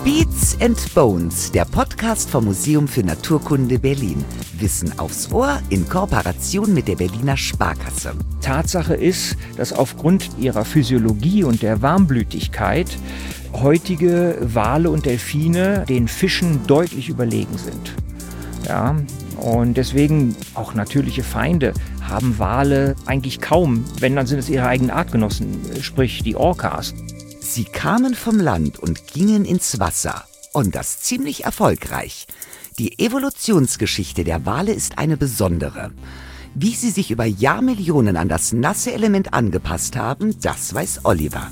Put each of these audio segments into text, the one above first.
Beats and Bones, der Podcast vom Museum für Naturkunde Berlin. Wissen aufs Ohr in Kooperation mit der Berliner Sparkasse. Tatsache ist, dass aufgrund ihrer Physiologie und der Warmblütigkeit heutige Wale und Delfine den Fischen deutlich überlegen sind. Ja, und deswegen auch natürliche Feinde haben Wale eigentlich kaum, wenn dann sind es ihre eigenen Artgenossen, sprich die Orcas. Sie kamen vom Land und gingen ins Wasser. Und das ziemlich erfolgreich. Die Evolutionsgeschichte der Wale ist eine besondere. Wie sie sich über Jahrmillionen an das nasse Element angepasst haben, das weiß Oliver.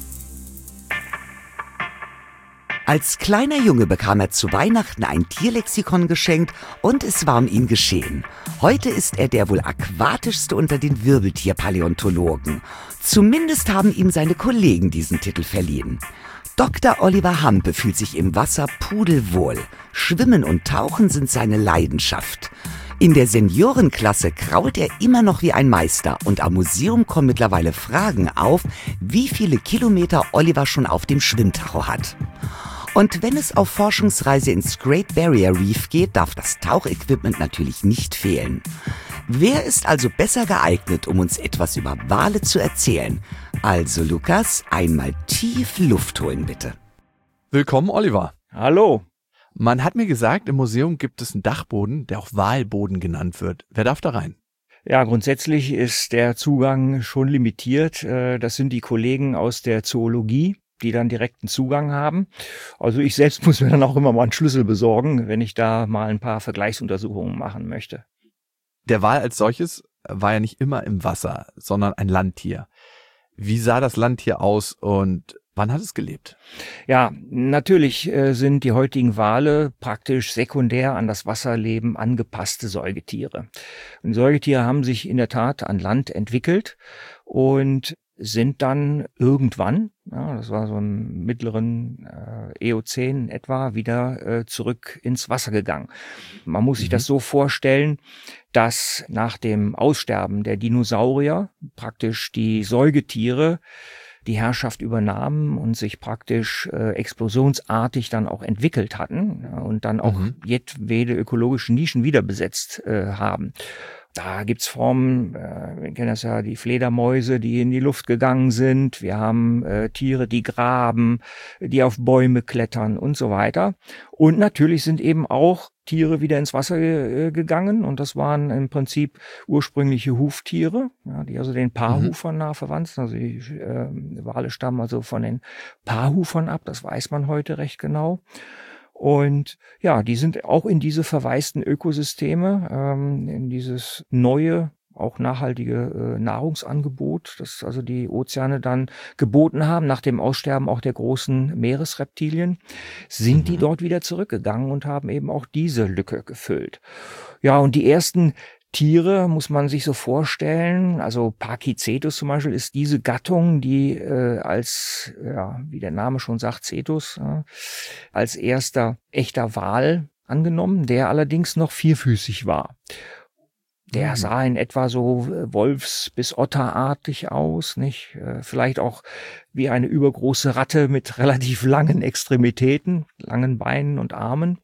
Als kleiner Junge bekam er zu Weihnachten ein Tierlexikon geschenkt und es war um ihn geschehen. Heute ist er der wohl aquatischste unter den Wirbeltierpaläontologen. Zumindest haben ihm seine Kollegen diesen Titel verliehen. Dr. Oliver Hampe fühlt sich im Wasser pudelwohl. Schwimmen und Tauchen sind seine Leidenschaft. In der Seniorenklasse krault er immer noch wie ein Meister und am Museum kommen mittlerweile Fragen auf, wie viele Kilometer Oliver schon auf dem Schwimmtacho hat. Und wenn es auf Forschungsreise ins Great Barrier Reef geht, darf das Tauchequipment natürlich nicht fehlen. Wer ist also besser geeignet, um uns etwas über Wale zu erzählen? Also Lukas, einmal tief Luft holen bitte. Willkommen, Oliver. Hallo. Man hat mir gesagt, im Museum gibt es einen Dachboden, der auch Walboden genannt wird. Wer darf da rein? Ja, grundsätzlich ist der Zugang schon limitiert. Das sind die Kollegen aus der Zoologie, die dann direkten Zugang haben. Also ich selbst muss mir dann auch immer mal einen Schlüssel besorgen, wenn ich da mal ein paar Vergleichsuntersuchungen machen möchte. Der Wal als solches war ja nicht immer im Wasser, sondern ein Landtier. Wie sah das Landtier aus und wann hat es gelebt? Ja, natürlich sind die heutigen Wale praktisch sekundär an das Wasserleben angepasste Säugetiere. Und Säugetiere haben sich in der Tat an Land entwickelt und sind dann irgendwann, ja, das war so im mittleren Eozän etwa, wieder zurück ins Wasser gegangen. Man muss sich das so vorstellen, dass nach dem Aussterben der Dinosaurier praktisch die Säugetiere die Herrschaft übernahmen und sich praktisch explosionsartig dann auch entwickelt hatten, ja, und dann auch jedwede ökologische Nischen wieder besetzt haben. Da gibt's Formen, wir kennen das ja, die Fledermäuse, die in die Luft gegangen sind. Wir haben Tiere, die graben, die auf Bäume klettern und so weiter. Und natürlich sind eben auch Tiere wieder ins Wasser gegangen. Und das waren im Prinzip ursprüngliche Huftiere, ja, die also den Paarhufern nah verwandt sind. Also die Wale stammen also von den Paarhufern ab. Das weiß man heute recht genau. Und ja, die sind auch in diese verwaisten Ökosysteme, in dieses neue, auch nachhaltige Nahrungsangebot, das also die Ozeane dann geboten haben, nach dem Aussterben auch der großen Meeresreptilien, sind die dort wieder zurückgegangen und haben eben auch diese Lücke gefüllt. Ja, und die ersten Tiere muss man sich so vorstellen, also Pachycetus zum Beispiel ist diese Gattung, die als, ja, wie der Name schon sagt, Cetus, als erster echter Wal angenommen, der allerdings noch vierfüßig war. Der sah in etwa so Wolfs- bis Otterartig aus, nicht? Vielleicht auch wie eine übergroße Ratte mit relativ langen Extremitäten, langen Beinen und Armen.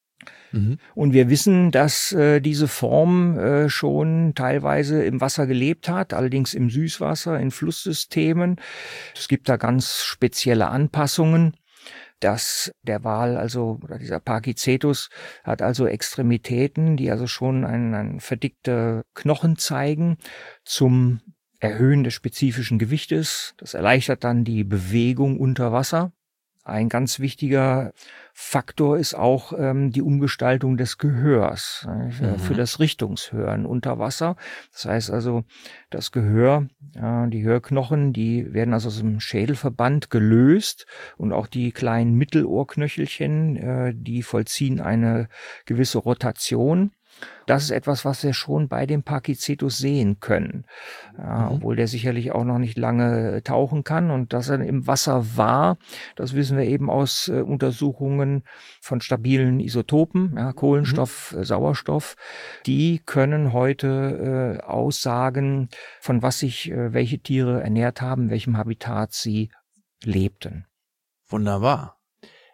Und wir wissen, dass diese Form schon teilweise im Wasser gelebt hat, allerdings im Süßwasser, in Flusssystemen. Es gibt da ganz spezielle Anpassungen, dass der Wal, also oder dieser Pachycetus, hat also Extremitäten, die also schon ein verdickte Knochen zeigen zum Erhöhen des spezifischen Gewichtes. Das erleichtert dann die Bewegung unter Wasser. Ein ganz wichtiger Faktor ist auch die Umgestaltung des Gehörs für das Richtungshören unter Wasser. Das heißt also, das Gehör, die Hörknochen, die werden also aus dem Schädelverband gelöst und auch die kleinen Mittelohrknöchelchen, die vollziehen eine gewisse Rotation. Das ist etwas, was wir schon bei dem Pachycetus sehen können, obwohl der sicherlich auch noch nicht lange tauchen kann. Und dass er im Wasser war, das wissen wir eben aus Untersuchungen von stabilen Isotopen, Kohlenstoff, Sauerstoff. Die können heute aussagen, von was sich welche Tiere ernährt haben, in welchem Habitat sie lebten. Wunderbar.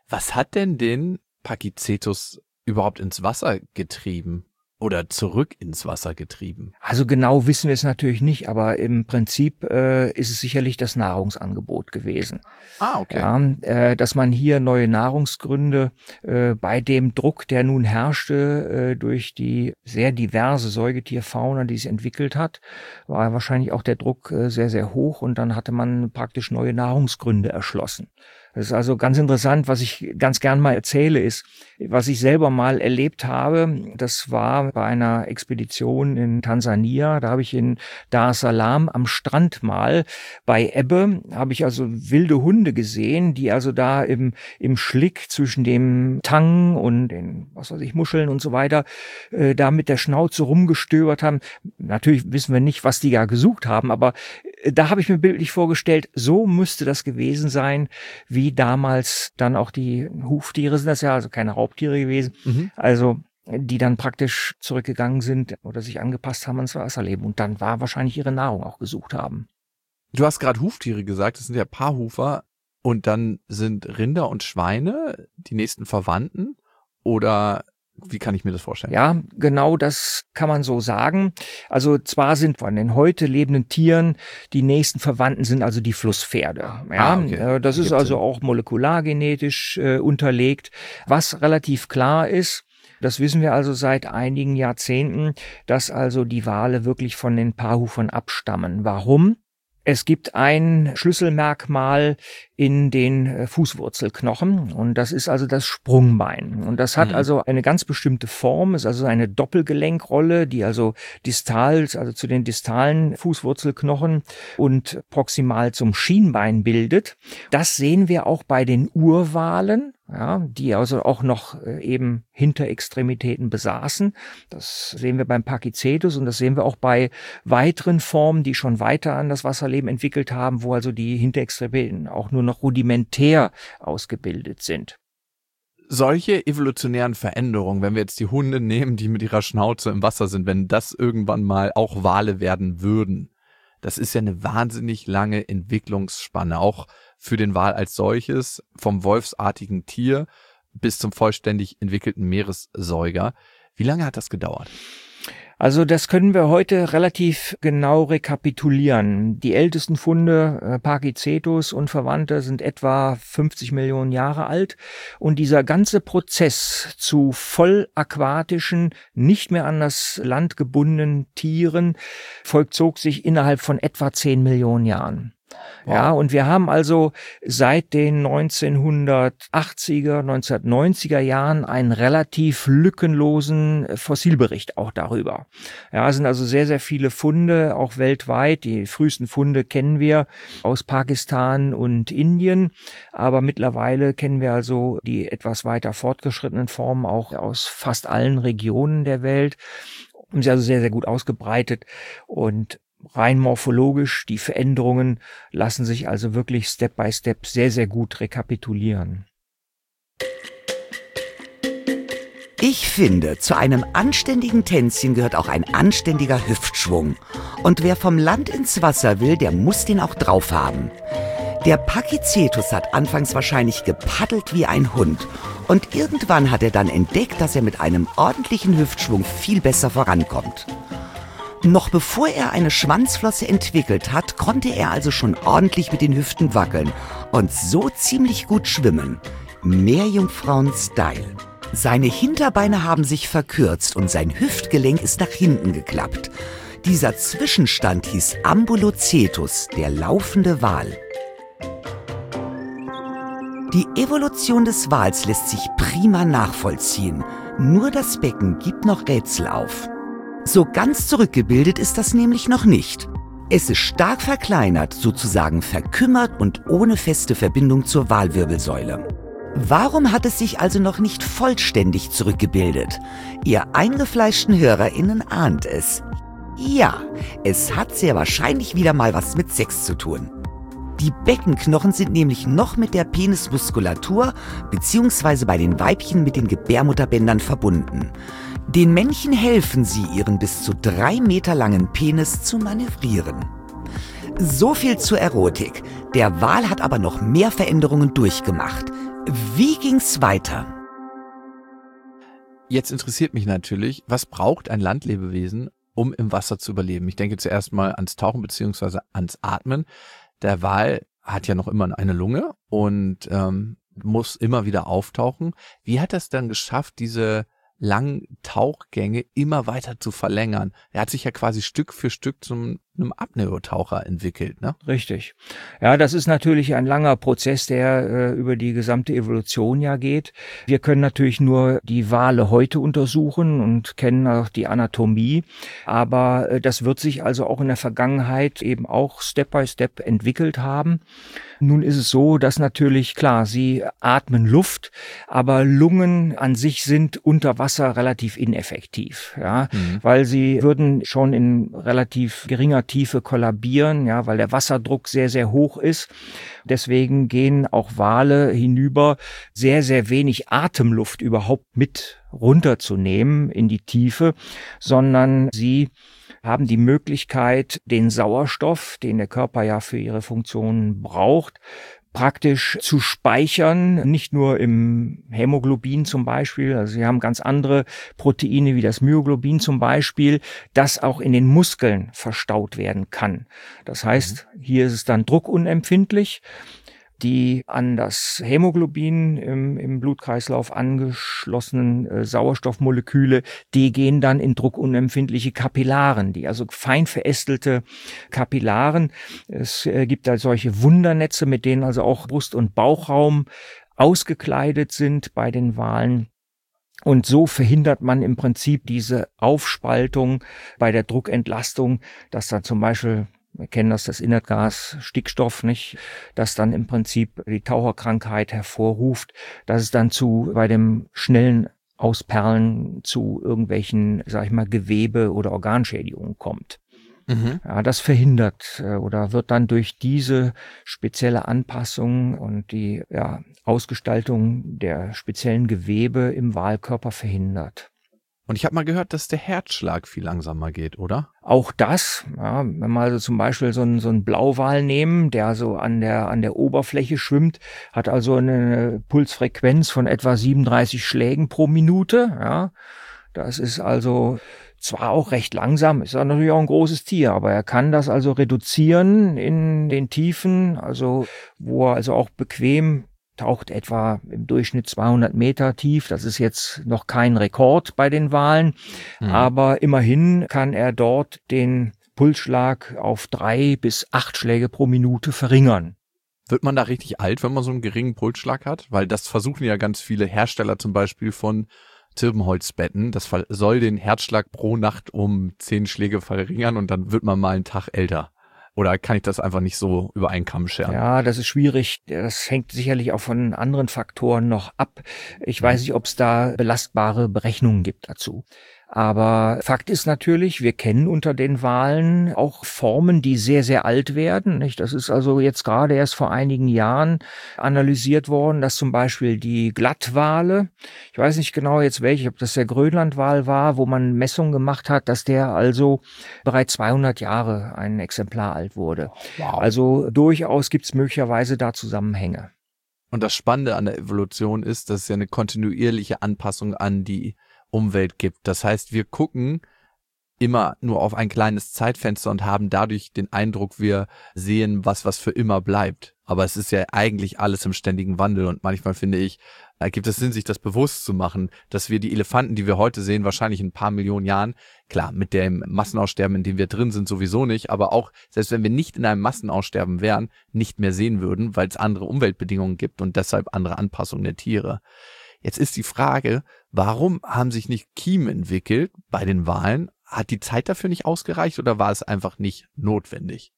Was hat denn den Pakicetus überhaupt ins Wasser getrieben oder zurück ins Wasser getrieben? Also genau wissen wir es natürlich nicht, aber im Prinzip ist es sicherlich das Nahrungsangebot gewesen. Ah, okay. Ja, dass man hier neue Nahrungsgründe bei dem Druck, der nun herrschte durch die sehr diverse Säugetierfauna, die sich entwickelt hat, war wahrscheinlich auch der Druck sehr, sehr hoch und dann hatte man praktisch neue Nahrungsgründe erschlossen. Das ist also ganz interessant, was ich ganz gern mal erzähle, ist, was ich selber mal erlebt habe. Das war bei einer Expedition in Tansania. Da habe ich in Dar es Salaam am Strand mal bei Ebbe, habe ich also wilde Hunde gesehen, die also da im Schlick zwischen dem Tang und den, Muscheln und so weiter, da mit der Schnauze rumgestöbert haben. Natürlich wissen wir nicht, was die da gesucht haben, aber da habe ich mir bildlich vorgestellt, so müsste das gewesen sein, wie damals dann auch die Huftiere sind das ja, also keine Raubtiere gewesen, also die dann praktisch zurückgegangen sind oder sich angepasst haben ans Wasserleben und dann war wahrscheinlich ihre Nahrung auch gesucht haben. Du hast gerade Huftiere gesagt, das sind ja Paarhufer und dann sind Rinder und Schweine die nächsten Verwandten oder wie kann ich mir das vorstellen? Ja, genau das kann man so sagen. Also zwar sind von den heute lebenden Tieren die nächsten Verwandten sind also die Flusspferde. Ja, okay. Das ist also auch molekulargenetisch unterlegt. Was relativ klar ist, das wissen wir also seit einigen Jahrzehnten, dass also die Wale wirklich von den Paarhufern abstammen. Warum? Es gibt ein Schlüsselmerkmal in den Fußwurzelknochen und das ist also das Sprungbein. Und das hat also eine ganz bestimmte Form, ist also eine Doppelgelenkrolle, die also distal, also zu den distalen Fußwurzelknochen und proximal zum Schienbein bildet. Das sehen wir auch bei den Urwalen. Ja, die also auch noch eben Hinterextremitäten besaßen. Das sehen wir beim Pakicetus und das sehen wir auch bei weiteren Formen, die schon weiter an das Wasserleben entwickelt haben, wo also die Hinterextremitäten auch nur noch rudimentär ausgebildet sind. Solche evolutionären Veränderungen, wenn wir jetzt die Hunde nehmen, die mit ihrer Schnauze im Wasser sind, wenn das irgendwann mal auch Wale werden würden, das ist ja eine wahnsinnig lange Entwicklungsspanne, auch für den Wal als solches, vom wolfsartigen Tier bis zum vollständig entwickelten Meeressäuger. Wie lange hat das gedauert? Also das können wir heute relativ genau rekapitulieren. Die ältesten Funde, Pakicetus und Verwandte, sind etwa 50 Millionen Jahre alt. Und dieser ganze Prozess zu vollaquatischen, nicht mehr an das Land gebundenen Tieren vollzog sich innerhalb von etwa 10 Millionen Jahren. Wow. Ja, und wir haben also seit den 1980er, 1990er Jahren einen relativ lückenlosen Fossilbericht auch darüber. Ja, es sind also sehr, sehr viele Funde, auch weltweit. Die frühesten Funde kennen wir aus Pakistan und Indien, aber mittlerweile kennen wir also die etwas weiter fortgeschrittenen Formen auch aus fast allen Regionen der Welt. Und sie also sehr, sehr gut ausgebreitet und rein morphologisch, die Veränderungen lassen sich also wirklich Step by Step sehr, sehr gut rekapitulieren. Ich finde, zu einem anständigen Tänzchen gehört auch ein anständiger Hüftschwung. Und wer vom Land ins Wasser will, der muss den auch drauf haben. Der Pakicetus hat anfangs wahrscheinlich gepaddelt wie ein Hund. Und irgendwann hat er dann entdeckt, dass er mit einem ordentlichen Hüftschwung viel besser vorankommt. Noch bevor er eine Schwanzflosse entwickelt hat, konnte er also schon ordentlich mit den Hüften wackeln und so ziemlich gut schwimmen. Meerjungfrauen-Style. Seine Hinterbeine haben sich verkürzt und sein Hüftgelenk ist nach hinten geklappt. Dieser Zwischenstand hieß Ambulocetus, der laufende Wal. Die Evolution des Wals lässt sich prima nachvollziehen. Nur das Becken gibt noch Rätsel auf. So ganz zurückgebildet ist das nämlich noch nicht. Es ist stark verkleinert, sozusagen verkümmert und ohne feste Verbindung zur Walwirbelsäule. Warum hat es sich also noch nicht vollständig zurückgebildet? Ihr eingefleischten HörerInnen ahnt es. Ja, es hat sehr wahrscheinlich wieder mal was mit Sex zu tun. Die Beckenknochen sind nämlich noch mit der Penismuskulatur bzw. bei den Weibchen mit den Gebärmutterbändern verbunden. Den Männchen helfen sie, ihren bis zu 3 Meter langen Penis zu manövrieren. So viel zur Erotik. Der Wal hat aber noch mehr Veränderungen durchgemacht. Wie ging's weiter? Jetzt interessiert mich natürlich, was braucht ein Landlebewesen, um im Wasser zu überleben? Ich denke zuerst mal ans Tauchen beziehungsweise ans Atmen. Der Wal hat ja noch immer eine Lunge und muss immer wieder auftauchen. Wie hat er es dann geschafft, diese langen Tauchgänge immer weiter zu verlängern? Er hat sich ja quasi Stück für Stück zu einem Apnoe-Taucher entwickelt, ne? Richtig. Ja, das ist natürlich ein langer Prozess, der über die gesamte Evolution ja geht. Wir können natürlich nur die Wale heute untersuchen und kennen auch die Anatomie, aber das wird sich also auch in der Vergangenheit eben auch Step by Step entwickelt haben. Nun ist es so, dass natürlich, klar, sie atmen Luft, aber Lungen an sich sind unter Wasser relativ ineffektiv, ja, weil sie würden schon in relativ geringer Tiefe kollabieren, ja, weil der Wasserdruck sehr, sehr hoch ist. Deswegen gehen auch Wale hinüber, sehr, sehr wenig Atemluft überhaupt mit runterzunehmen in die Tiefe, sondern sie haben die Möglichkeit, den Sauerstoff, den der Körper ja für ihre Funktionen braucht, praktisch zu speichern, nicht nur im Hämoglobin zum Beispiel, also sie haben ganz andere Proteine wie das Myoglobin zum Beispiel, das auch in den Muskeln verstaut werden kann. Das heißt, hier ist es dann druckunempfindlich. Die an das Hämoglobin im Blutkreislauf angeschlossenen Sauerstoffmoleküle, die gehen dann in druckunempfindliche Kapillaren, die also fein verästelte Kapillaren. Es gibt da solche Wundernetze, mit denen also auch Brust- und Bauchraum ausgekleidet sind bei den Walen. Und so verhindert man im Prinzip diese Aufspaltung bei der Druckentlastung, dass dann zum Beispiel, wir kennen das Innergas Stickstoff, nicht, das dann im Prinzip die Taucherkrankheit hervorruft, dass es dann bei dem schnellen Ausperlen zu irgendwelchen, sag ich mal, Gewebe- oder Organschädigungen kommt. Ja, das verhindert oder wird dann durch diese spezielle Anpassung und die Ausgestaltung der speziellen Gewebe im Walkörper verhindert. Und ich habe mal gehört, dass der Herzschlag viel langsamer geht, oder? Auch das, ja, wenn wir also zum Beispiel so einen Blauwal nehmen, der so an der Oberfläche schwimmt, hat also eine Pulsfrequenz von etwa 37 Schlägen pro Minute. Ja, das ist also zwar auch recht langsam, ist natürlich auch ein großes Tier, aber er kann das also reduzieren in den Tiefen, also wo er also auch bequem taucht, etwa im Durchschnitt 200 Meter tief. Das ist jetzt noch kein Rekord bei den Walen, aber immerhin kann er dort den Pulsschlag auf 3 bis 8 Schläge pro Minute verringern. Wird man da richtig alt, wenn man so einen geringen Pulsschlag hat? Weil das versuchen ja ganz viele Hersteller zum Beispiel von Zirbenholzbetten. Das soll den Herzschlag pro Nacht um 10 Schläge verringern und dann wird man mal einen Tag älter. Oder kann ich das einfach nicht so über einen Kamm scheren? Ja, das ist schwierig. Das hängt sicherlich auch von anderen Faktoren noch ab. Ich weiß nicht, ob es da belastbare Berechnungen gibt dazu. Aber Fakt ist natürlich, wir kennen unter den Walen auch Formen, die sehr, sehr alt werden, nicht? Das ist also jetzt gerade erst vor einigen Jahren analysiert worden, dass zum Beispiel die Glattwale, ich weiß nicht genau jetzt welche, ob das der Grönlandwal war, wo man Messungen gemacht hat, dass der also bereits 200 Jahre ein Exemplar alt wurde. Wow. Also durchaus gibt es möglicherweise da Zusammenhänge. Und das Spannende an der Evolution ist, dass es ja eine kontinuierliche Anpassung an die Umwelt gibt. Das heißt, wir gucken immer nur auf ein kleines Zeitfenster und haben dadurch den Eindruck, wir sehen was für immer bleibt. Aber es ist ja eigentlich alles im ständigen Wandel und manchmal finde ich, gibt es Sinn, sich das bewusst zu machen, dass wir die Elefanten, die wir heute sehen, wahrscheinlich in ein paar Millionen Jahren, klar, mit dem Massenaussterben, in dem wir drin sind, sowieso nicht, aber auch, selbst wenn wir nicht in einem Massenaussterben wären, nicht mehr sehen würden, weil es andere Umweltbedingungen gibt und deshalb andere Anpassungen der Tiere. Jetzt ist die Frage, warum haben sich nicht Kiemen entwickelt bei den Walen? Hat die Zeit dafür nicht ausgereicht oder war es einfach nicht notwendig?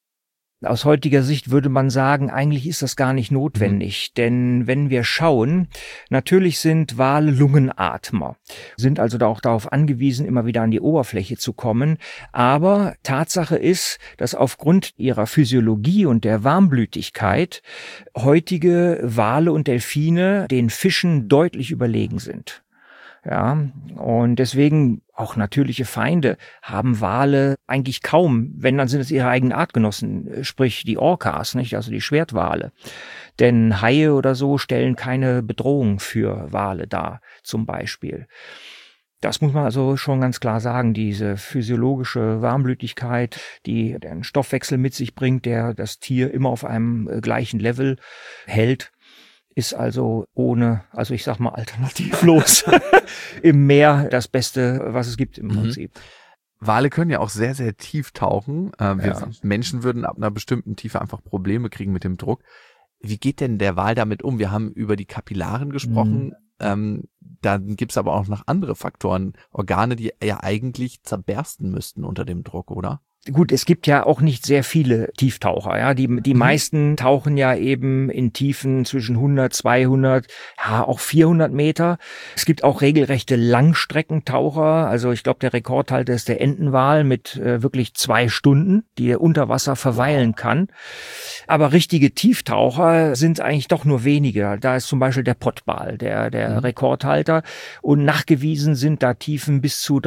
Aus heutiger Sicht würde man sagen, eigentlich ist das gar nicht notwendig, denn wenn wir schauen, natürlich sind Wale Lungenatmer, sind also auch darauf angewiesen, immer wieder an die Oberfläche zu kommen, aber Tatsache ist, dass aufgrund ihrer Physiologie und der Warmblütigkeit heutige Wale und Delfine den Fischen deutlich überlegen sind. Ja, und deswegen auch natürliche Feinde haben Wale eigentlich kaum, wenn, dann sind es ihre eigenen Artgenossen, sprich die Orcas, nicht, also die Schwertwale. Denn Haie oder so stellen keine Bedrohung für Wale dar, zum Beispiel. Das muss man also schon ganz klar sagen, diese physiologische Warmblütigkeit, die den Stoffwechsel mit sich bringt, der das Tier immer auf einem gleichen Level hält, ist also also ich sag mal alternativlos im Meer das Beste, was es gibt im Prinzip. Wale können ja auch sehr, sehr tief tauchen. Wir Ja. Menschen würden ab einer bestimmten Tiefe einfach Probleme kriegen mit dem Druck. Wie geht denn der Wal damit um? Wir haben über die Kapillaren gesprochen. Dann gibt's aber auch noch andere Faktoren, Organe, die ja eigentlich zerbersten müssten unter dem Druck, oder? Gut, es gibt ja auch nicht sehr viele Tieftaucher, ja. Die meisten tauchen ja eben in Tiefen zwischen 100, 200, ja, auch 400 Meter. Es gibt auch regelrechte Langstreckentaucher. Also ich glaube, der Rekordhalter ist der Entenwal mit wirklich 2 Stunden, die er unter Wasser verweilen kann. Aber richtige Tieftaucher sind eigentlich doch nur wenige. Da ist zum Beispiel der Pottwal, der Rekordhalter. Und nachgewiesen sind da Tiefen bis zu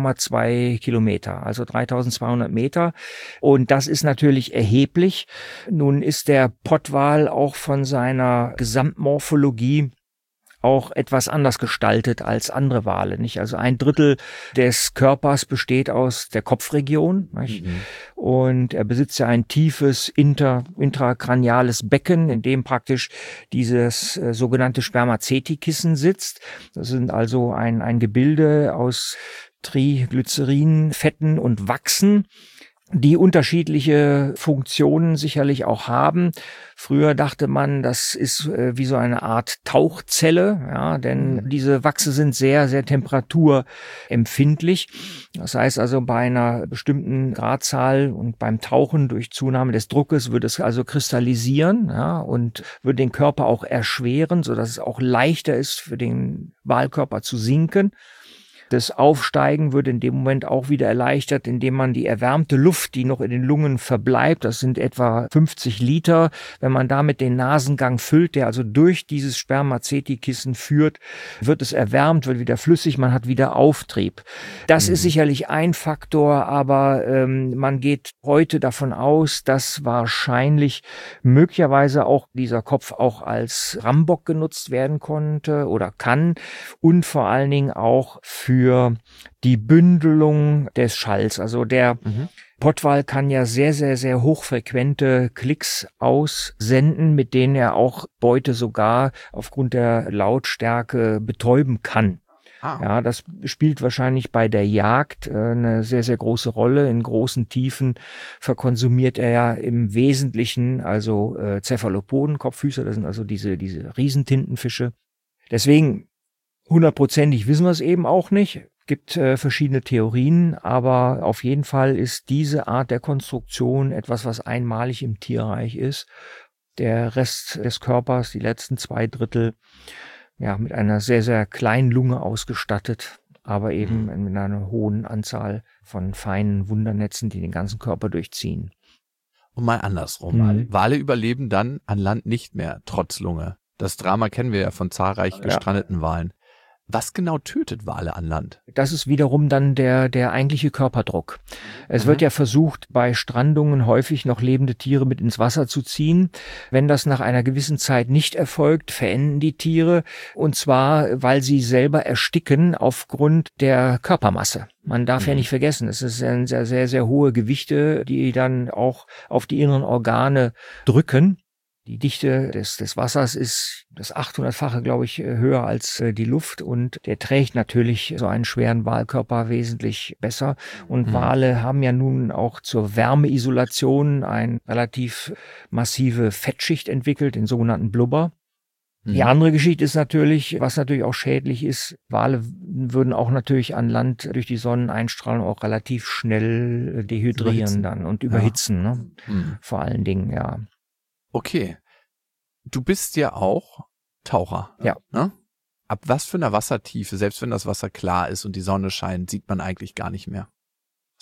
3,2 Kilometer, also 3200 Meter. Und das ist natürlich erheblich. Nun ist der Pottwal auch von seiner Gesamtmorphologie auch etwas anders gestaltet als andere Wale, nicht? Also 1/3 des Körpers besteht aus der Kopfregion, nicht? Und er besitzt ja ein tiefes intrakraniales Becken, in dem praktisch dieses sogenannte Spermaceti-Kissen sitzt. Das sind also ein Gebilde aus Triglycerin, Fetten und Wachsen, die unterschiedliche Funktionen sicherlich auch haben. Früher dachte man, das ist wie so eine Art Tauchzelle, ja, denn diese Wachse sind sehr, sehr temperaturempfindlich. Das heißt also, bei einer bestimmten Gradzahl und beim Tauchen durch Zunahme des Druckes würde es also kristallisieren, ja, und würde den Körper auch erschweren, sodass es auch leichter ist für den Walkörper zu sinken. Das Aufsteigen wird in dem Moment auch wieder erleichtert, indem man die erwärmte Luft, die noch in den Lungen verbleibt, das sind etwa 50 Liter, wenn man damit den Nasengang füllt, der also durch dieses Spermaceti-Kissen führt, wird es erwärmt, wird wieder flüssig, man hat wieder Auftrieb. Das ist sicherlich ein Faktor, aber man geht heute davon aus, dass wahrscheinlich möglicherweise auch dieser Kopf auch als Rambock genutzt werden konnte oder kann und vor allen Dingen auch für die Bündelung des Schalls. Also der Pottwal kann ja sehr, sehr, sehr hochfrequente Klicks aussenden, mit denen er auch Beute sogar aufgrund der Lautstärke betäuben kann. Ja, das spielt wahrscheinlich bei der Jagd eine sehr, sehr große Rolle. In großen Tiefen verkonsumiert er ja im Wesentlichen also Cephalopoden, Kopffüßer, das sind also diese Riesentintenfische. Deswegen 100%ig wissen wir es eben auch nicht. Gibt verschiedene Theorien, aber auf jeden Fall ist diese Art der Konstruktion etwas, was einmalig im Tierreich ist. Der Rest des Körpers, die letzten 2/3, ja, mit einer sehr, sehr kleinen Lunge ausgestattet, aber eben mit einer hohen Anzahl von feinen Wundernetzen, die den ganzen Körper durchziehen. Und mal andersrum. Wale überleben dann an Land nicht mehr, trotz Lunge. Das Drama kennen wir ja von zahlreich gestrandeten Walen. Was genau tötet Wale an Land? Das ist wiederum dann der eigentliche Körperdruck. Es wird ja versucht, bei Strandungen häufig noch lebende Tiere mit ins Wasser zu ziehen. Wenn das nach einer gewissen Zeit nicht erfolgt, verenden die Tiere. Und zwar, weil sie selber ersticken aufgrund der Körpermasse. Man darf ja nicht vergessen, es sind sehr, sehr, sehr hohe Gewichte, die dann auch auf die inneren Organe drücken. Die Dichte des Wassers ist das 800-fache, glaube ich, höher als die Luft und der trägt natürlich so einen schweren Walkörper wesentlich besser. Und Wale haben ja nun auch zur Wärmeisolation eine relativ massive Fettschicht entwickelt, den sogenannten Blubber. Die andere Geschichte ist natürlich, was natürlich auch schädlich ist, Wale würden auch natürlich an Land durch die Sonneneinstrahlung auch relativ schnell dehydrieren dann und überhitzen, ne? Vor allen Dingen, ja. Okay. Du bist ja auch Taucher. Ja. Ne? Ab was für einer Wassertiefe, selbst wenn das Wasser klar ist und die Sonne scheint, sieht man eigentlich gar nicht mehr.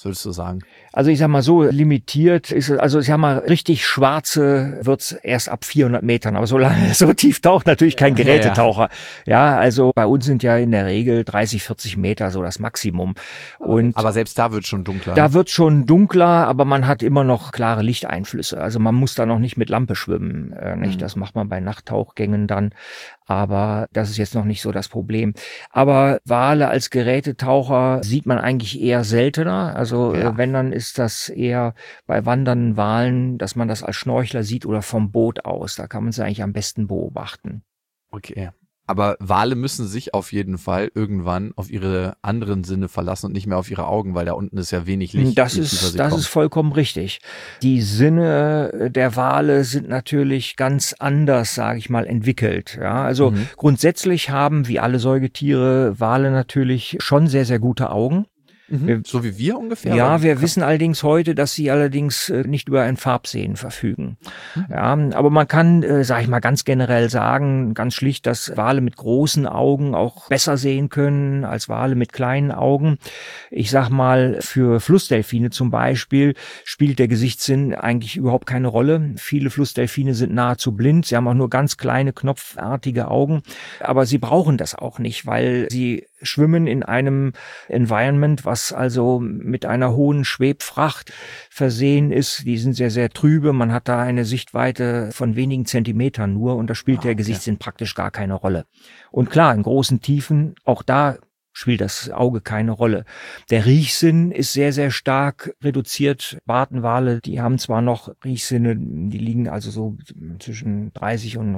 Was würdest du sagen? Also ich sag mal so, limitiert ist es, also ich sag mal, richtig schwarze wird's erst ab 400 Metern, aber so tief taucht natürlich kein Gerätetaucher. Ja, also bei uns sind ja in der Regel 30, 40 Meter so das Maximum. Und aber selbst da wird schon dunkler. Da wird schon dunkler, aber man hat immer noch klare Lichteinflüsse. Also man muss da noch nicht mit Lampe schwimmen, nicht? Das macht man bei Nachttauchgängen dann. Aber das ist jetzt noch nicht so das Problem. Aber Wale als Gerätetaucher sieht man eigentlich eher seltener. Also wenn, dann ist das eher bei wandernden Walen, dass man das als Schnorchler sieht oder vom Boot aus. Da kann man sie eigentlich am besten beobachten. Okay. Aber Wale müssen sich auf jeden Fall irgendwann auf ihre anderen Sinne verlassen und nicht mehr auf ihre Augen, weil da unten ist ja wenig Licht. Das ist vollkommen richtig. Die Sinne der Wale sind natürlich ganz anders, sage ich mal, entwickelt. Ja, also grundsätzlich haben, wie alle Säugetiere, Wale natürlich schon sehr, sehr gute Augen. So wie wir ungefähr? Ja, wir wissen allerdings heute, dass sie allerdings nicht über ein Farbsehen verfügen. Ja, aber man kann, sage ich mal, ganz generell sagen, ganz schlicht, dass Wale mit großen Augen auch besser sehen können als Wale mit kleinen Augen. Ich sag mal, für Flussdelfine zum Beispiel spielt der Gesichtssinn eigentlich überhaupt keine Rolle. Viele Flussdelfine sind nahezu blind. Sie haben auch nur ganz kleine, knopfartige Augen. Aber sie brauchen das auch nicht, weil sie schwimmen in einem Environment, was also mit einer hohen Schwebfracht versehen ist. Die sind sehr, sehr trübe. Man hat da eine Sichtweite von wenigen Zentimetern nur und da spielt der Gesichtssinn praktisch gar keine Rolle. Und klar, in großen Tiefen, auch da spielt das Auge keine Rolle. Der Riechsinn ist sehr, sehr stark reduziert. Bartenwale, die haben zwar noch Riechsinne, die liegen also so zwischen 30 und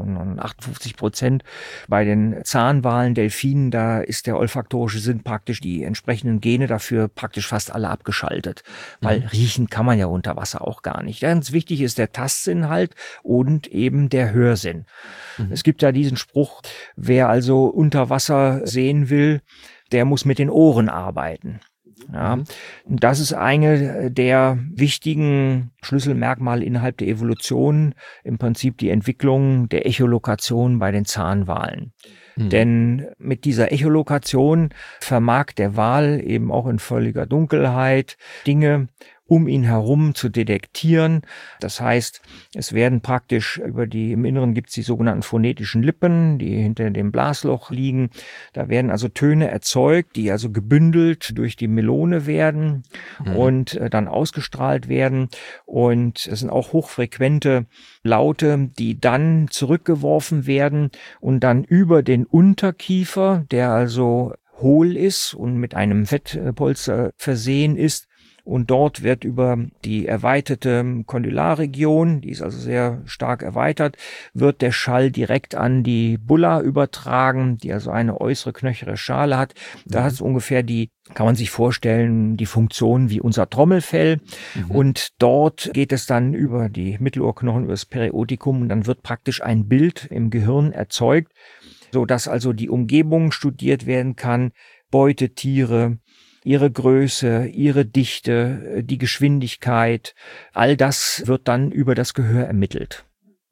58%. Bei den Zahnwalen, Delfinen, da ist der olfaktorische Sinn praktisch, die entsprechenden Gene dafür praktisch fast alle abgeschaltet. Weil riechen kann man ja unter Wasser auch gar nicht. Ganz wichtig ist der Tastsinn halt und eben der Hörsinn. Es gibt ja diesen Spruch, wer also unter Wasser sehen will, der muss mit den Ohren arbeiten. Ja, das ist eine der wichtigen Schlüsselmerkmale innerhalb der Evolution, im Prinzip die Entwicklung der Echolokation bei den Zahnwalen. Denn mit dieser Echolokation vermag der Wal eben auch in völliger Dunkelheit Dinge um ihn herum zu detektieren. Das heißt, es werden praktisch im Inneren gibt es die sogenannten phonetischen Lippen, die hinter dem Blasloch liegen. Da werden also Töne erzeugt, die also gebündelt durch die Melone werden und dann ausgestrahlt werden. Und es sind auch hochfrequente Laute, die dann zurückgeworfen werden und dann über den Unterkiefer, der also hohl ist und mit einem Fettpolster versehen ist, und dort wird über die erweiterte Kondylarregion, die ist also sehr stark erweitert, wird der Schall direkt an die Bulla übertragen, die also eine äußere knöchere Schale hat. Da hat es ungefähr kann man sich vorstellen, die Funktion wie unser Trommelfell. Und dort geht es dann über die Mittelohrknochen, über das Periotikum und dann wird praktisch ein Bild im Gehirn erzeugt, so dass also die Umgebung studiert werden kann, Beutetiere, ihre Größe, ihre Dichte, die Geschwindigkeit, all das wird dann über das Gehör ermittelt.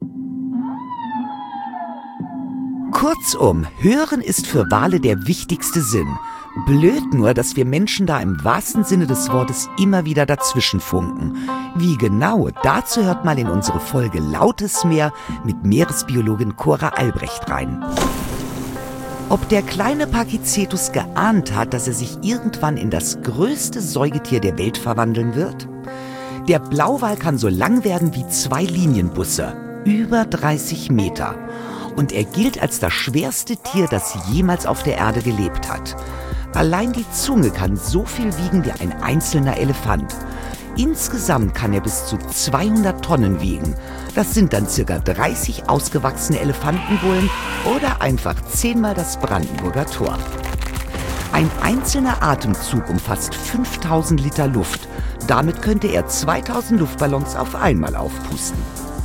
Kurzum, Hören ist für Wale der wichtigste Sinn. Blöd nur, dass wir Menschen da im wahrsten Sinne des Wortes immer wieder dazwischen funken. Wie genau, dazu hört mal in unsere Folge Lautes Meer mit Meeresbiologin Cora Albrecht rein. Ob der kleine Pakicetus geahnt hat, dass er sich irgendwann in das größte Säugetier der Welt verwandeln wird? Der Blauwal kann so lang werden wie 2 Linienbusse, über 30 Meter. Und er gilt als das schwerste Tier, das jemals auf der Erde gelebt hat. Allein die Zunge kann so viel wiegen wie ein einzelner Elefant. Insgesamt kann er bis zu 200 Tonnen wiegen. Das sind dann circa 30 ausgewachsene Elefantenbullen oder einfach 10-mal das Brandenburger Tor. Ein einzelner Atemzug umfasst 5000 Liter Luft. Damit könnte er 2000 Luftballons auf einmal aufpusten.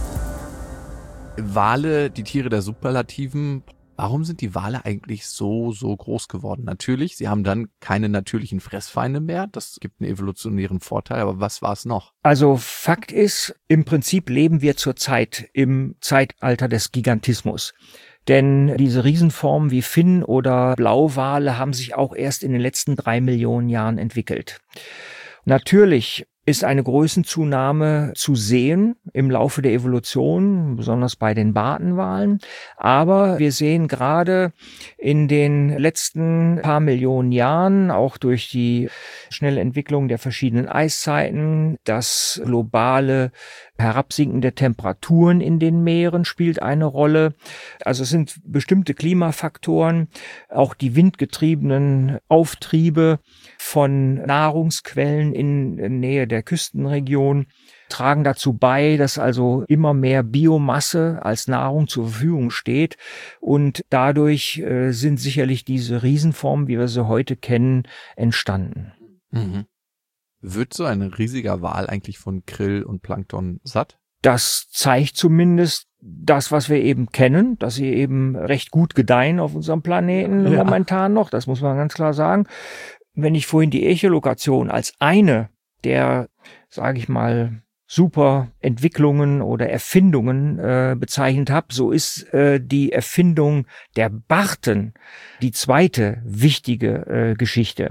Wale, die Tiere der Superlativen, warum sind die Wale eigentlich so groß geworden? Natürlich, sie haben dann keine natürlichen Fressfeinde mehr. Das gibt einen evolutionären Vorteil. Aber was war es noch? Also Fakt ist, im Prinzip leben wir zurzeit im Zeitalter des Gigantismus. Denn diese Riesenformen wie Finn- oder Blauwale haben sich auch erst in den letzten 3 Millionen Jahren entwickelt. Natürlich ist eine Größenzunahme zu sehen im Laufe der Evolution, besonders bei den Bartenwalen. Aber wir sehen gerade in den letzten paar Millionen Jahren, auch durch die schnelle Entwicklung der verschiedenen Eiszeiten, das globale Herabsinken der Temperaturen in den Meeren spielt eine Rolle. Also es sind bestimmte Klimafaktoren, auch die windgetriebenen Auftriebe von Nahrungsquellen in Nähe der Küstenregion tragen dazu bei, dass also immer mehr Biomasse als Nahrung zur Verfügung steht. Und dadurch sind sicherlich diese Riesenformen, wie wir sie heute kennen, entstanden. Mhm. Wird so ein riesiger Wal eigentlich von Krill und Plankton satt? Das zeigt zumindest das, was wir eben kennen, dass sie eben recht gut gedeihen auf unserem Planeten momentan noch. Das muss man ganz klar sagen. Wenn ich vorhin die Echolokation als eine der, sage ich mal, super Entwicklungen oder Erfindungen bezeichnet habe, so ist die Erfindung der Barten die zweite wichtige Geschichte.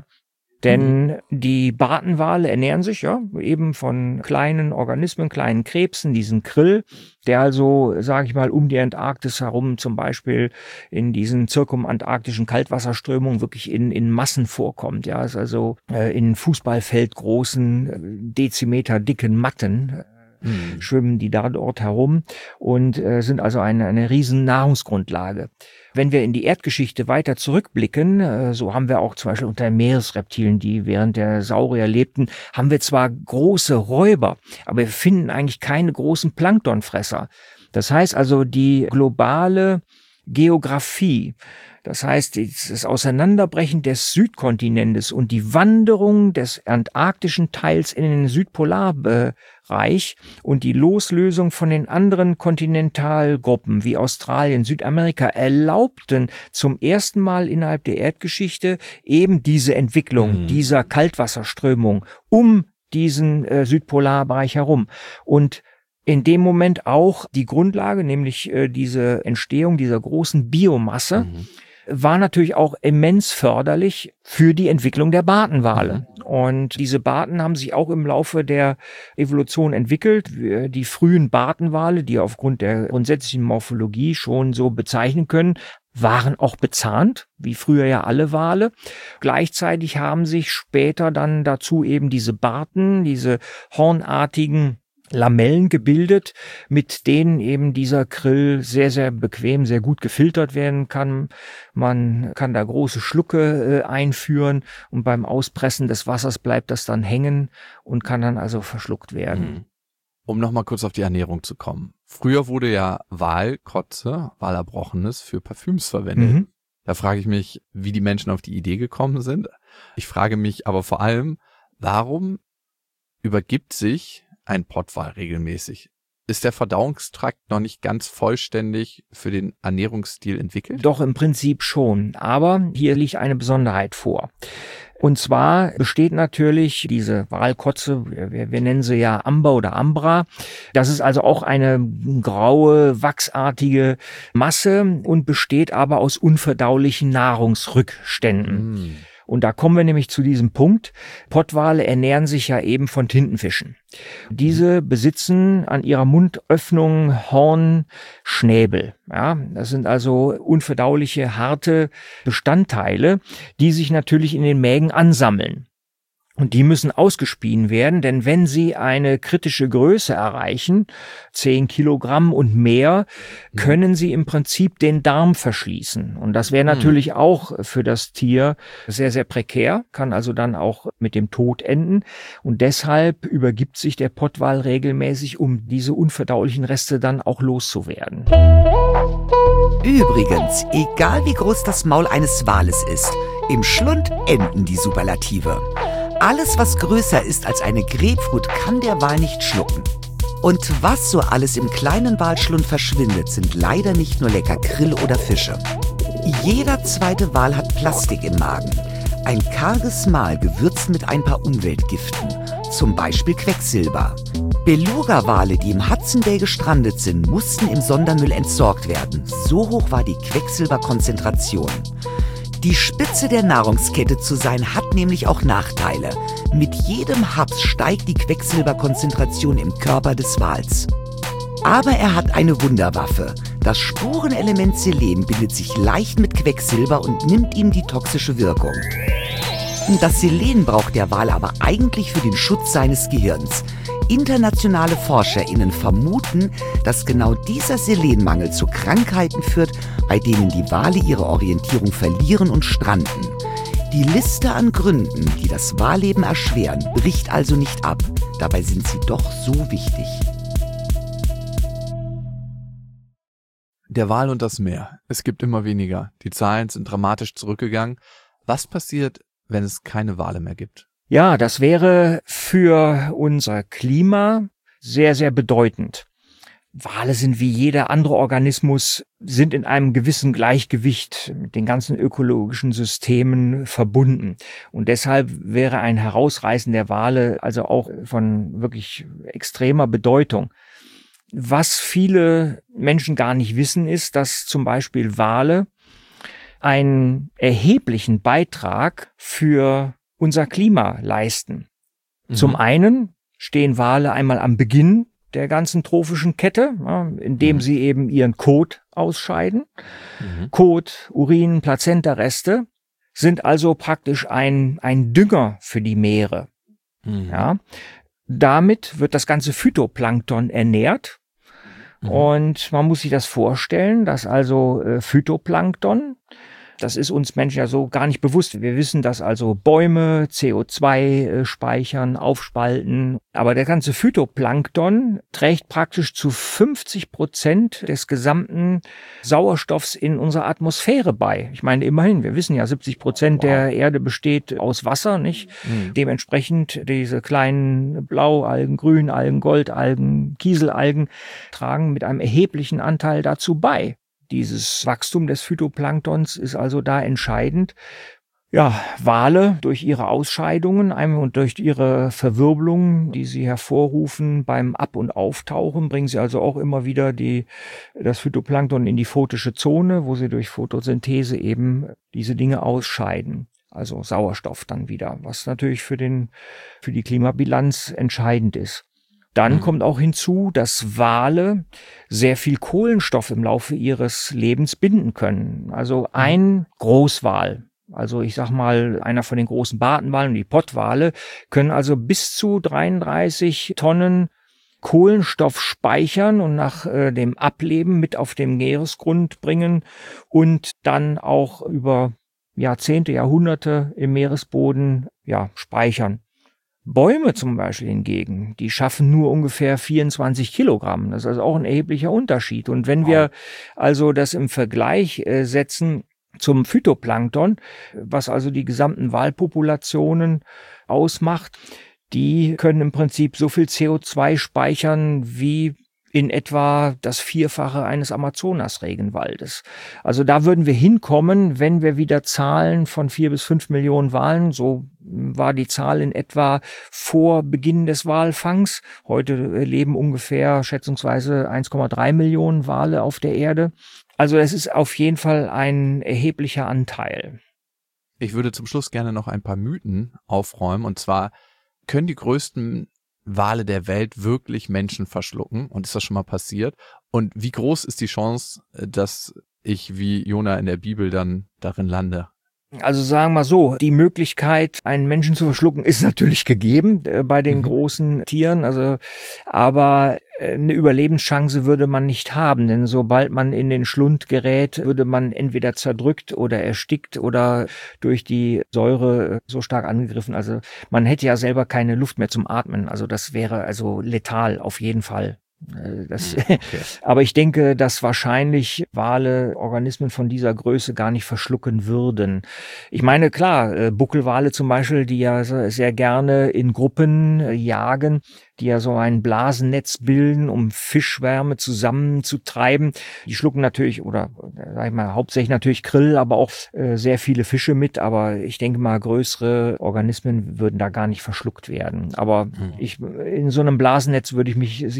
Denn die Bartenwale ernähren sich ja eben von kleinen Organismen, kleinen Krebsen, diesen Krill, der also, sage ich mal, um die Antarktis herum zum Beispiel in diesen zirkumantarktischen Kaltwasserströmungen wirklich in Massen vorkommt. Ja, ist also in Fußballfeldgroßen, dezimeterdicken Matten schwimmen die da dort herum und sind also eine riesen Nahrungsgrundlage. Wenn wir in die Erdgeschichte weiter zurückblicken, so haben wir auch zum Beispiel unter Meeresreptilien, die während der Saurier lebten, haben wir zwar große Räuber, aber wir finden eigentlich keine großen Planktonfresser. Das heißt also, die globale Geografie, das heißt, das Auseinanderbrechen des Südkontinentes und die Wanderung des antarktischen Teils in den Südpolarbereich und die Loslösung von den anderen Kontinentalgruppen wie Australien, Südamerika erlaubten zum ersten Mal innerhalb der Erdgeschichte eben diese Entwicklung dieser Kaltwasserströmung um diesen Südpolarbereich herum. Und in dem Moment auch die Grundlage, nämlich diese Entstehung dieser großen Biomasse, war natürlich auch immens förderlich für die Entwicklung der Bartenwale. Und diese Barten haben sich auch im Laufe der Evolution entwickelt. Die frühen Bartenwale, die aufgrund der grundsätzlichen Morphologie schon so bezeichnen können, waren auch bezahnt, wie früher ja alle Wale. Gleichzeitig haben sich später dann dazu eben diese Barten, diese hornartigen Lamellen gebildet, mit denen eben dieser Krill sehr, sehr bequem, sehr gut gefiltert werden kann. Man kann da große Schlucke einführen und beim Auspressen des Wassers bleibt das dann hängen und kann dann also verschluckt werden. Um nochmal kurz auf die Ernährung zu kommen. Früher wurde ja Walkotze, Walerbrochenes, für Parfüms verwendet. Da frage ich mich, wie die Menschen auf die Idee gekommen sind. Ich frage mich aber vor allem, warum übergibt sich ein Pottwal regelmäßig? Ist der Verdauungstrakt noch nicht ganz vollständig für den Ernährungsstil entwickelt? Doch, im Prinzip schon. Aber hier liegt eine Besonderheit vor. Und zwar besteht natürlich diese Walkotze, wir nennen sie ja Amber oder Ambra. Das ist also auch eine graue, wachsartige Masse und besteht aber aus unverdaulichen Nahrungsrückständen. Und da kommen wir nämlich zu diesem Punkt. Pottwale ernähren sich ja eben von Tintenfischen. Diese besitzen an ihrer Mundöffnung Hornschnäbel. Ja, das sind also unverdauliche, harte Bestandteile, die sich natürlich in den Mägen ansammeln. Und die müssen ausgespien werden, denn wenn sie eine kritische Größe erreichen, 10 Kilogramm und mehr, können sie im Prinzip den Darm verschließen. Und das wäre natürlich auch für das Tier sehr, sehr prekär, kann also dann auch mit dem Tod enden. Und deshalb übergibt sich der Pottwal regelmäßig, um diese unverdaulichen Reste dann auch loszuwerden. Übrigens, egal wie groß das Maul eines Wales ist, im Schlund enden die Superlative. Alles, was größer ist als eine Grapefruit, kann der Wal nicht schlucken. Und was so alles im kleinen Walschlund verschwindet, sind leider nicht nur lecker Krill oder Fische. Jeder zweite Wal hat Plastik im Magen. Ein karges Mal gewürzt mit ein paar Umweltgiften, zum Beispiel Quecksilber. Beluga-Wale, die im Hudson Bay gestrandet sind, mussten im Sondermüll entsorgt werden. So hoch war die Quecksilberkonzentration. Die Spitze der Nahrungskette zu sein, hat nämlich auch Nachteile. Mit jedem Haps steigt die Quecksilberkonzentration im Körper des Wals. Aber er hat eine Wunderwaffe. Das Spurenelement Selen bindet sich leicht mit Quecksilber und nimmt ihm die toxische Wirkung. Das Selen braucht der Wal aber eigentlich für den Schutz seines Gehirns. Internationale ForscherInnen vermuten, dass genau dieser Selenmangel zu Krankheiten führt, bei denen die Wale ihre Orientierung verlieren und stranden. Die Liste an Gründen, die das Walleben erschweren, bricht also nicht ab. Dabei sind sie doch so wichtig. Der Wal und das Meer. Es gibt immer weniger. Die Zahlen sind dramatisch zurückgegangen. Was passiert, wenn es keine Wale mehr gibt? Ja, das wäre für unser Klima sehr, sehr bedeutend. Wale sind wie jeder andere Organismus, sind in einem gewissen Gleichgewicht mit den ganzen ökologischen Systemen verbunden. Und deshalb wäre ein Herausreißen der Wale also auch von wirklich extremer Bedeutung. Was viele Menschen gar nicht wissen, ist, dass zum Beispiel Wale einen erheblichen Beitrag für unser Klima leisten. Zum einen stehen Wale einmal am Beginn der ganzen trophischen Kette, ja, indem sie eben ihren Kot ausscheiden. Kot, Urin, Plazentareste sind also praktisch ein Dünger für die Meere. Ja. Damit wird das ganze Phytoplankton ernährt. Und man muss sich das vorstellen, dass also Phytoplankton, das ist uns Menschen ja so gar nicht bewusst. Wir wissen, dass also Bäume CO2 speichern, aufspalten. Aber der ganze Phytoplankton trägt praktisch zu 50% des gesamten Sauerstoffs in unserer Atmosphäre bei. Ich meine, immerhin, wir wissen ja, 70% der Erde besteht aus Wasser, nicht? Dementsprechend diese kleinen Blaualgen, Grünalgen, Goldalgen, Kieselalgen tragen mit einem erheblichen Anteil dazu bei. Dieses Wachstum des Phytoplanktons ist also da entscheidend. Ja, Wale durch ihre Ausscheidungen und durch ihre Verwirbelungen, die sie hervorrufen beim Ab- und Auftauchen, bringen sie also auch immer wieder das Phytoplankton in die photische Zone, wo sie durch Photosynthese eben diese Dinge ausscheiden. Also Sauerstoff dann wieder, was natürlich für die Klimabilanz entscheidend ist. Dann kommt auch hinzu, dass Wale sehr viel Kohlenstoff im Laufe ihres Lebens binden können. Also ein Großwal, also ich sag mal einer von den großen Bartenwalen, die Pottwale, können also bis zu 33 Tonnen Kohlenstoff speichern und nach dem Ableben mit auf den Meeresgrund bringen und dann auch über Jahrzehnte, Jahrhunderte im Meeresboden speichern. Bäume zum Beispiel hingegen, die schaffen nur ungefähr 24 Kilogramm. Das ist also auch ein erheblicher Unterschied. Und wenn wir also das im Vergleich setzen zum Phytoplankton, was also die gesamten Walpopulationen ausmacht, die können im Prinzip so viel CO2 speichern wie in etwa das Vierfache eines Amazonas-Regenwaldes. Also da würden wir hinkommen, wenn wir wieder Zahlen von 4 bis 5 Millionen Walen, so war die Zahl in etwa vor Beginn des Walfangs. Heute leben ungefähr schätzungsweise 1,3 Millionen Wale auf der Erde. Also es ist auf jeden Fall ein erheblicher Anteil. Ich würde zum Schluss gerne noch ein paar Mythen aufräumen. Und zwar, können die größten Wale der Welt wirklich Menschen verschlucken? Und ist das schon mal passiert? Und wie groß ist die Chance, dass ich wie Jona in der Bibel dann darin lande? Also sagen wir so, die Möglichkeit, einen Menschen zu verschlucken, ist natürlich gegeben bei den großen Tieren. Aber eine Überlebenschance würde man nicht haben, denn sobald man in den Schlund gerät, würde man entweder zerdrückt oder erstickt oder durch die Säure so stark angegriffen. Also man hätte ja selber keine Luft mehr zum Atmen. Also das wäre also letal auf jeden Fall. Aber ich denke, dass wahrscheinlich Wale Organismen von dieser Größe gar nicht verschlucken würden. Ich meine, klar, Buckelwale zum Beispiel, die ja sehr gerne in Gruppen jagen, die ja so ein Blasennetz bilden, um Fischschwärme zusammenzutreiben. Die schlucken natürlich, oder sag ich mal, hauptsächlich natürlich Krill, aber auch sehr viele Fische mit. Aber ich denke mal, größere Organismen würden da gar nicht verschluckt werden. Aber in so einem Blasennetz würde ich mich sicherlich auch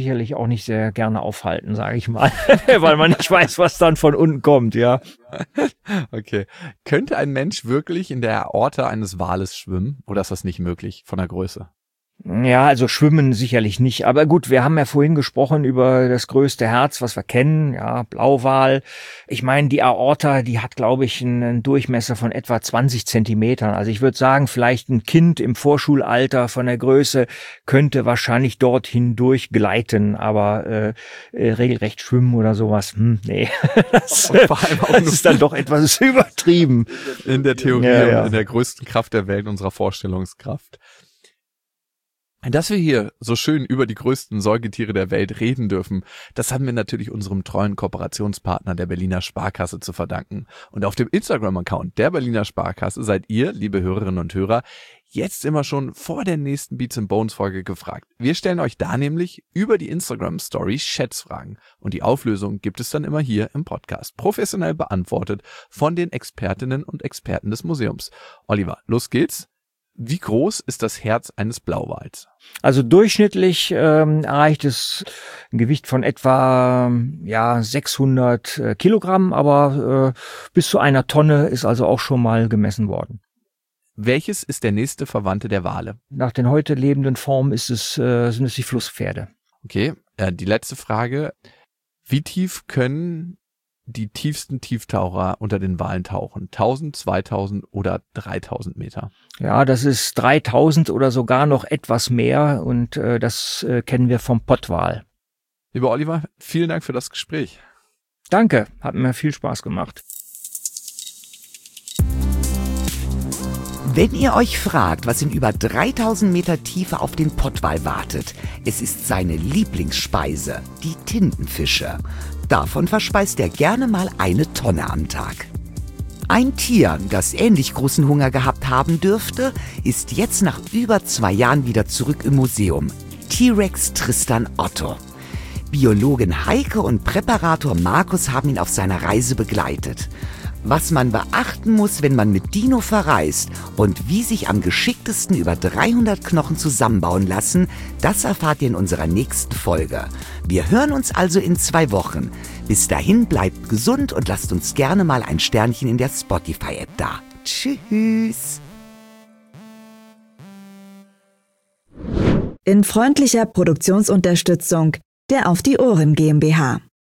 auch nicht sehr gerne aufhalten, sage ich mal, weil man nicht weiß, was dann von unten kommt, ja. Okay. Könnte ein Mensch wirklich in der Aorta eines Wales schwimmen oder ist das nicht möglich von der Größe? Ja, also schwimmen sicherlich nicht. Aber gut, wir haben ja vorhin gesprochen über das größte Herz, was wir kennen, ja, Blauwal. Ich meine, die Aorta, die hat, glaube ich, einen Durchmesser von etwa 20 Zentimetern. Also ich würde sagen, vielleicht ein Kind im Vorschulalter von der Größe könnte wahrscheinlich dorthin durchgleiten, aber regelrecht schwimmen oder sowas, nee. Das ist dann doch etwas übertrieben. In der Theorie ja. und in der größten Kraft der Welt, unserer Vorstellungskraft. Dass wir hier so schön über die größten Säugetiere der Welt reden dürfen, das haben wir natürlich unserem treuen Kooperationspartner der Berliner Sparkasse zu verdanken. Und auf dem Instagram-Account der Berliner Sparkasse seid ihr, liebe Hörerinnen und Hörer, jetzt immer schon vor der nächsten Beats & Bones Folge gefragt. Wir stellen euch da nämlich über die Instagram-Story Schätzfragen. Und die Auflösung gibt es dann immer hier im Podcast. Professionell beantwortet von den Expertinnen und Experten des Museums. Oliver, los geht's. Wie groß ist das Herz eines Blauwals? Also durchschnittlich erreicht es ein Gewicht von etwa 600 Kilogramm, aber bis zu 1 Tonne ist also auch schon mal gemessen worden. Welches ist der nächste Verwandte der Wale? Nach den heute lebenden Formen sind es die Flusspferde. Okay, die letzte Frage. Wie tief können die tiefsten Tieftaucher unter den Walen tauchen? 1000, 2000 oder 3000 Meter? Ja, das ist 3000 oder sogar noch etwas mehr und das kennen wir vom Pottwal. Lieber Oliver, vielen Dank für das Gespräch. Danke, hat mir viel Spaß gemacht. Wenn ihr euch fragt, was in über 3000 Meter Tiefe auf den Pottwal wartet, es ist seine Lieblingsspeise, die Tintenfische. Davon verspeist er gerne mal 1 Tonne am Tag. Ein Tier, das ähnlich großen Hunger gehabt haben dürfte, ist jetzt nach über 2 Jahren wieder zurück im Museum. T-Rex Tristan Otto. Biologin Heike und Präparator Markus haben ihn auf seiner Reise begleitet. Was man beachten muss, wenn man mit Dino verreist und wie sich am geschicktesten über 300 Knochen zusammenbauen lassen, das erfahrt ihr in unserer nächsten Folge. Wir hören uns also in 2 Wochen. Bis dahin bleibt gesund und lasst uns gerne mal ein Sternchen in der Spotify-App da. Tschüss! In freundlicher Produktionsunterstützung der Auf die Ohren GmbH.